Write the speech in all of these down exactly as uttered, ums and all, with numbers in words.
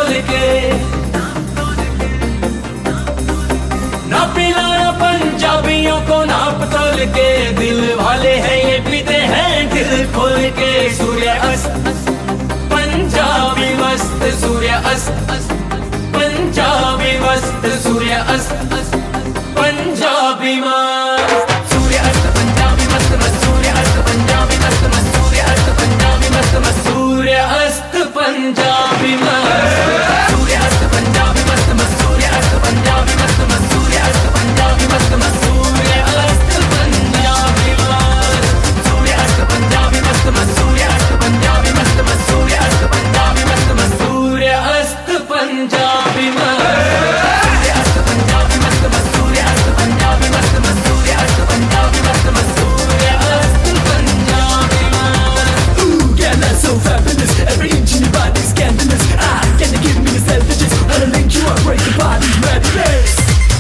तोल के, ना पिलाया पंजाबियों को नाप तोल के, दिल वाले हैं ये पीते हैं दिल खोल के। सूर्य अस्त पंजाबी मस्त, सूर्य अस्त पंजाबी मस्त, सूर्य अस्त पंजाबी मस्त, सूर्य अस्त पंजाबी मस्त मस्त, सूर्य अस्त पंजाबी मस्त मस्त, सूर्य अस्त पंजाबी मस्त मस्त, सूर्य अस्त पंजाबी मस्त, सूर्य अस्त पंजाबी मस्त मस्त, सूर्य अस्त पंजाबी मस्त मस्त, सूर्य अस्त पंजाबी मस्त मस्त, सूर्य अस्त पंजाबी मस्त, सूर्य अस्त पंजाबी मस्त मस्त, सूर्य अस्त पंजाबी मस्त मस्त, सूर्य अस्त पंजाबी मस्त मस्त, सूर्य अस्त पंजाबी मस्त, सूर्य अस्त पंजाबी मस्त मस्त, सूर्य अस्त पंजाबी मस्त मस्त, सूर्य अस्त पंजाबी मस्त मस्त, सूर्य अस्त पंजाबी मस्त। Ooh, yeah, that's so fabulous. Every inch in your body's scandalous. Ah, can you give me the self-digits? I'll link you up, break your body, madness.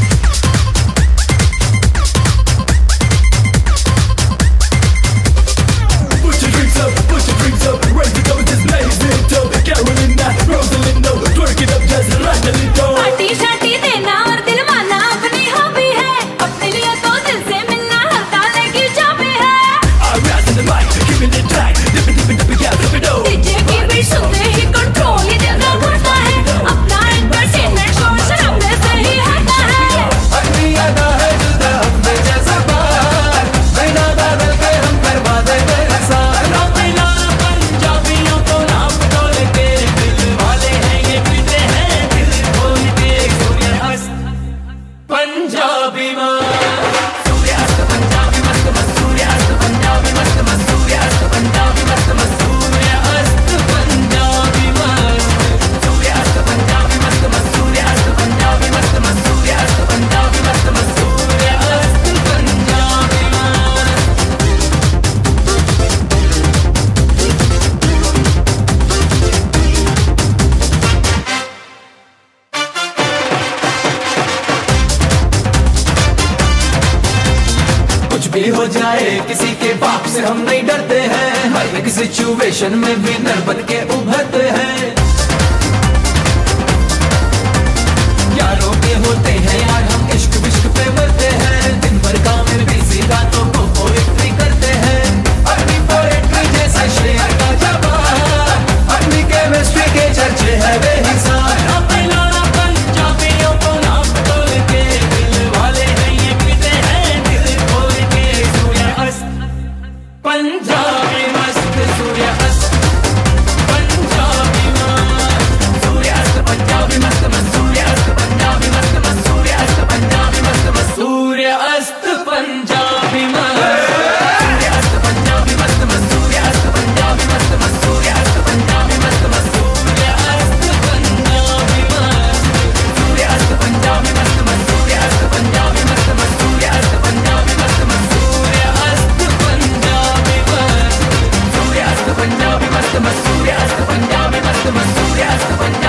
Put your drinks up, put your drinks up, raise it up, just blaze it up. Carolina, Rosalinda, twerk it up, just run a little. Party शार्टी देना और दिल माना अपनी hobby है, अपने लिए तो दिल से मिलना हर ताले की चाबी है। I rise in the mic, give me the track, dip it, dip it, dip it, yeah, dip it, oh. DJ की बीट सुनते ही कंट्रोल ये दिल का बढ़ता है, अपना एंटरटेनमेंट शोर शराबे से ही आता है। अग्नि अदा है जुदा हमसे जैसा बार, बिना बादल के हम करवा दे बरसात। ना पिलाया पंजाबियों को नाप तोल के, दिल वाले हैं ये पीते हैं दिल खोल के। सूर्य अस्त पंजाबी मस्त, सूर्य अस्त पंजाबी मस्त मस्त, सूर्य अस्त पंजाबी मस्त मस्त, सूर्य अस्त पंजाबी मस्त मस्त, सूर्य अस्त पंजाबी मस्त, सूर्य अस्त पंजाबी मस्त मस्त, सूर्य अस्त पंजाबी मस्त मस्त, सूर्य अस्त पंजाबी मस्त मस्त, सूर्य अस्त पंजाबी मस्त। कुछ भी हो जाए किसी के बाप से हम नहीं डरते हैं, हर एक सिचुएशन में विनर बन के उभरते हैं। यारों के होते हैं यार हम इश्क विश्क पे मरते हैं, दिन भर काम में बिजी रातों को पोएट्री करते हैं। अपनी पोएट्री जैसा शेर का जवाब, अपनी केमिस्ट्री के चर्चे है बेहिसाब। ना पिलाना पंजाबियों को नाप तोल के, दिल वाले हैं ये पीते हैं दिल खोल के। सूर्य अस्त पंजाबी मस्त, सूर्य अस्त पंजाबी मस्त, सूर्य अस्त पंजाबी मस्त मस्त, सूर्य अस्त पंजाबी मस्त मस्त, सूर्य अस्त पंजाबी मस्त मस्त, सूर्य अस्त पंजाबी मस्त, सूर्य अस्त पंजाबी मस्त मस्त, सूर्य अस्त पंजाबी मस्त मस्त, सूर्य अस्त पंजाबी मस्त मस्त, सूर्य अस्त पंजाबी मस्त, सूर्य अस्त पंजाबी मस्त मस्त, सूर्य अस्त पंजाबी मस्त मस्त, सूर्य अस्त पंजाबी मस्त मस्त, सूर्य अस्त पंजाबी मस्त, सूर्य अस्त पंजाबी मस्त मस्त, सूर्य अस्त पंजाबी मस्त मस्त, सूर्य अस्त पंजाबी